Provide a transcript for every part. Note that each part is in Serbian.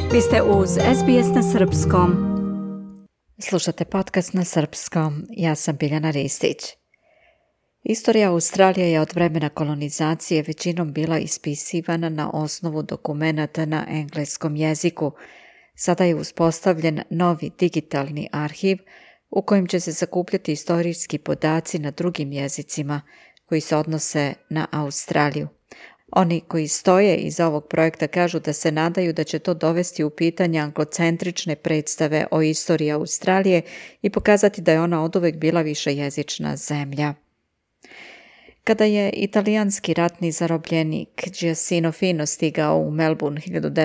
Vi ste uz SBS na srpskom. Slušate podcast na srpskom. Ja sam Biljana Ristić. Istorija Australije je od vremena kolonizacije većinom bila ispisivana na osnovu dokumenata na engleskom jeziku. Sada je uspostavljen novi digitalni arhiv u kojem će se sakupljati istorijski podaci na drugim jezicima koji se odnose na Australiju. Oni koji stoje iza ovog projekta kažu da se nadaju da će to dovesti u pitanje anglocentrične predstave o istoriji Australije i pokazati da je ona oduvek bila višejezična zemlja. Kada je italijanski ratni zarobljenik Giacinto Fino stigao u Melbourne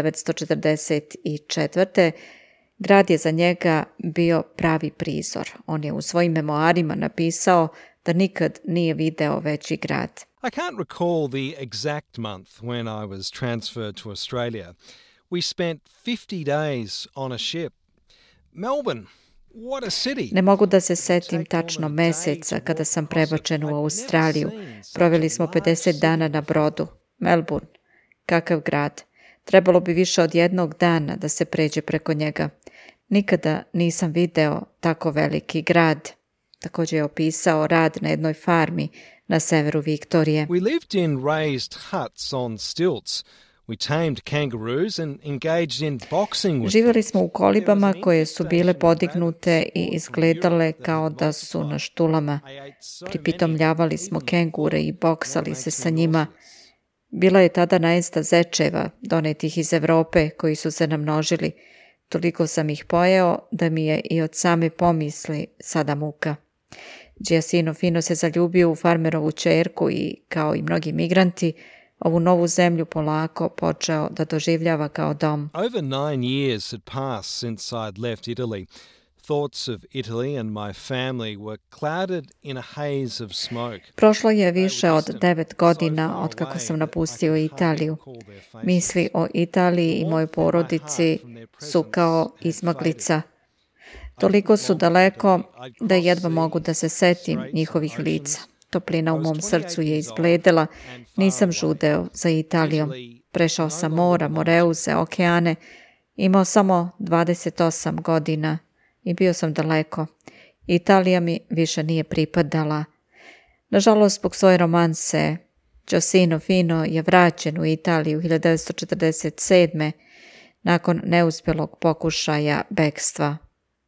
1944. grad je za njega bio pravi prizor. On je u svojim memoarima napisao da nikad nije video veći grad. I can't recall the exact month when I was transferred to Australia. We spent 50 days on a ship. Melbourne, what a city. Ne mogu da se setim tačno meseca kada sam prebačen u Australiju. Proveli smo 50 dana na brodu. Melbourne, kakav grad. Trebalo bi više od jednog dana da se pređe preko njega. Nikada nisam video tako veliki grad. Također je opisao rad na jednoj farmi na severu Viktorije. We lived in raised huts on stilts. We tamed kangaroos and engaged in boxing with Živjeli smo u kolibama koje su bile podignute i izgledale kao da su na štulama. Pripitomljavali smo kengure i boksali se sa njima. Bila je tada najesta zečeva, donetih iz Evrope, koji su se namnožili. Toliko sam ih pojeo da mi je i od same pomisli sada muka. Giacinto Fino se zaljubio u farmerovu ćerku i, kao i mnogi migranti, ovu novu zemlju polako počeo da doživljava kao dom. Over 9 years had passed since I'd left Italy. Thoughts of Italy and my family were clouded in a haze of smoke. Prošlo je više od 9 godina od kako sam napustio Italiju. Misli o Italiji i mojoj porodici su kao izmaglica. Toliko su daleko da jedva mogu da se setim njihovih lica. Toplina u mom srcu je izbledela, nisam žudeo za Italijom. Prešao sam mora, moreuze, okeane, imao samo 28 godina i bio sam daleko. Italija mi više nije pripadala. Nažalost, zbog svoje romanse, Giacinto Fino je vraćen u Italiju 1947. nakon neuspjelog pokušaja bekstva.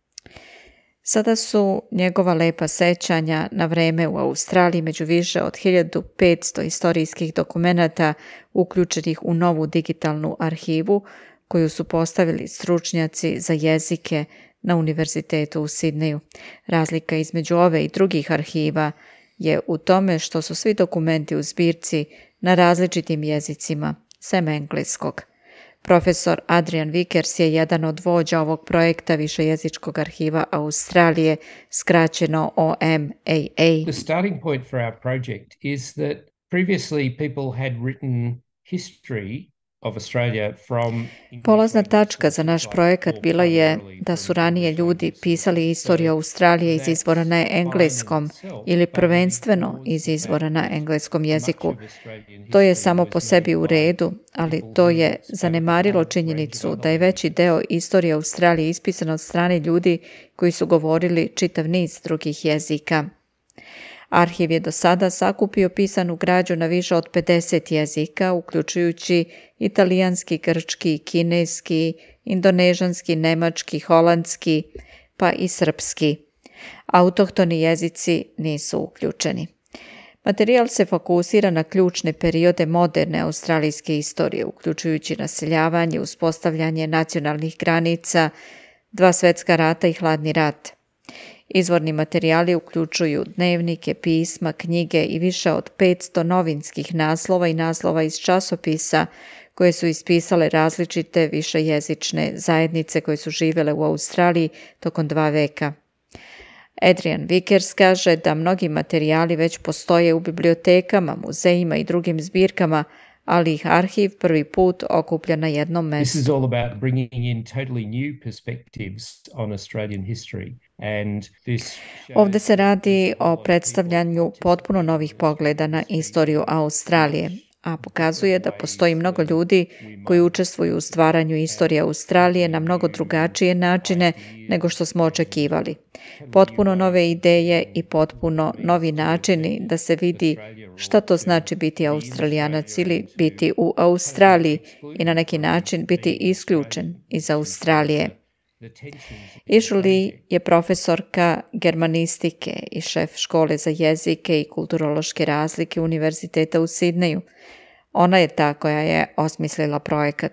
Sada su njegova lepa sećanja na vreme u Australiji među više od 1500 istorijskih dokumenata uključenih u novu digitalnu arhivu koju su postavili stručnjaci za jezike na Univerzitetu u Sidneju. Razlika između ove i drugih arhiva je u tome što su svi dokumenti u zbirci na različitim jezicima, sem engleskog. Profesor Adrian Vickers je jedan od vođa ovog projekta višejezičkog arhiva Australije, skraćeno OMAA. The starting point for our project is that previously people had written history of Australia from... Polazna tačka za naš projekat bila je da su ranije ljudi pisali istoriju Australije iz izvora na engleskom ili prvenstveno iz izvora na engleskom jeziku. To je samo po sebi u redu, ali to je zanemarilo činjenicu da je veći deo istorije Australije ispisan od strane ljudi koji su govorili čitav niz drugih jezika. Arhiv je do sada sakupio pisanu građu na više od 50 jezika, uključujući italijanski, grčki, kineski, indonežanski, nemački, holandski, pa i srpski. Autohtoni jezici nisu uključeni. Materijal se fokusira na ključne periode moderne australijske istorije, uključujući naseljavanje, uspostavljanje nacionalnih granica, 2 svjetska rata i hladni rat. Izvorni materijali uključuju dnevnike, pisma, knjige i više od 500 novinskih naslova i naslova iz časopisa koje su ispisale različite višejezične zajednice koje su živjele u Australiji tokom 2 veka. Adrian Vickers kaže da mnogi materijali već postoje u bibliotekama, muzejima i drugim zbirkama, ali ih arhiv prvi put okuplja na jednom mestu. This is all about bringing in totally new perspectives on Australian history. Ovdje se radi o predstavljanju potpuno novih pogleda na istoriju Australije. a pokazuje da postoji mnogo ljudi koji učestvuju u stvaranju istorije Australije na mnogo drugačije načine nego što smo očekivali. Potpuno nove ideje i potpuno novi načini da se vidi šta to znači biti Australijanac ili biti u Australiji i na neki način biti isključen iz Australije. Ishu Lee je profesorka germanistike i šef škole za jezike i kulturološke razlike Univerziteta u Sidneju. Ona je ta koja je osmislila projekat.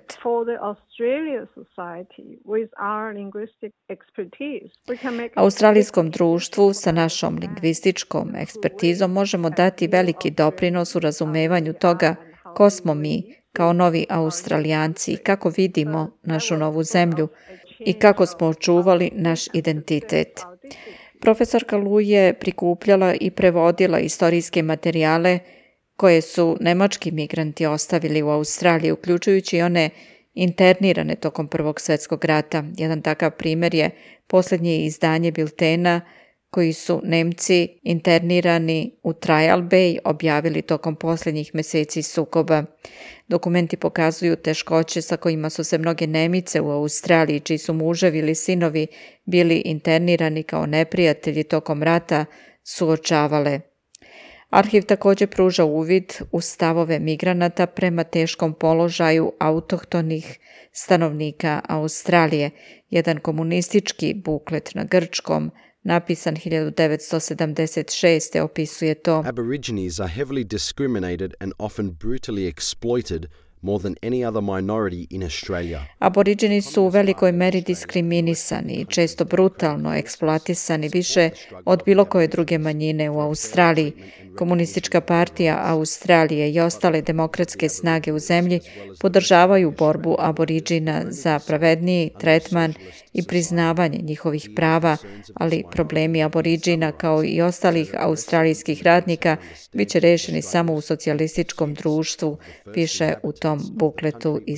Australijskom društvu sa našom lingvističkom ekspertizom možemo dati veliki doprinos u razumevanju toga ko smo mi kao novi Australijanci i kako vidimo našu novu zemlju i kako smo očuvali naš identitet. Profesorka Lu je prikupljala i prevodila istorijske materijale koje su nemački migranti ostavili u Australiji, uključujući one internirane tokom Prvog svjetskog rata. Jedan takav primjer je posljednje izdanje biltena koji su Nemci internirani u Trial Bay objavili tokom posljednjih mjeseci sukoba. Dokumenti pokazuju teškoće sa kojima su se mnoge Nemice u Australiji, čiji su muževi ili sinovi bili internirani kao neprijatelji tokom rata, suočavale. Arhiv također pruža uvid u stavove migranata prema teškom položaju autohtonih stanovnika Australije. Jedan komunistički buklet na grčkom, napisan 1976. opisuje to. Aborigines are heavily discriminated and often brutally exploited more than any other minority in Australia. Aboriđini su u velikoj meri diskriminisani i često brutalno eksploatisani više od bilo koje druge manjine u Australiji. Komunistička partija Australije i ostale demokratske snage u zemlji podržavaju borbu aboriđina za pravedniji tretman i priznavanje njihovih prava, ali problemi aboriđina kao i ostalih australijskih radnika bit će rešeni samo u socijalističkom društvu, piše u tom bukletu iz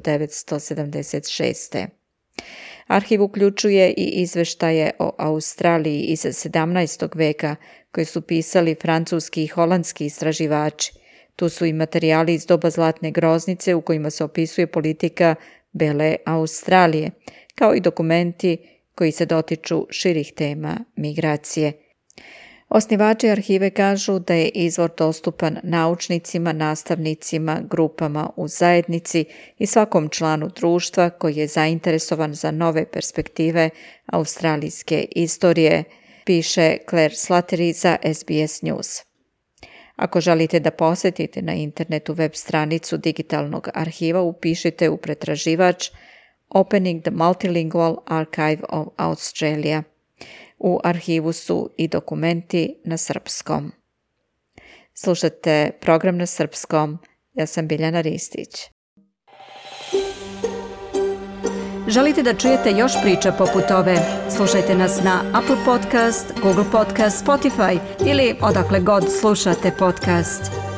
1976. Arhiv uključuje i izveštaje o Australiji iz 17. veka koje su pisali francuski i holandski istraživači. Tu su i materijali iz doba Zlatne groznice u kojima se opisuje politika Bele Australije, kao i dokumenti koji se dotiču širih tema migracije. Osnivači arhive kažu da je izvor dostupan naučnicima, nastavnicima, grupama u zajednici i svakom članu društva koji je zainteresovan za nove perspektive australijske istorije, piše Claire Slattery za SBS News. Ako želite da posjetite na internetu web stranicu digitalnog arhiva, upišite u pretraživač Opening the Multilingual Archive of Australia. U arhivu su i dokumenti na srpskom. Slušate program na srpskom. Ja sam Biljana Ristić. Želite da čujete još priča poput ove? Slušajte nas na Apple Podcast, Google Podcast, Spotify ili odakle god slušate podcast.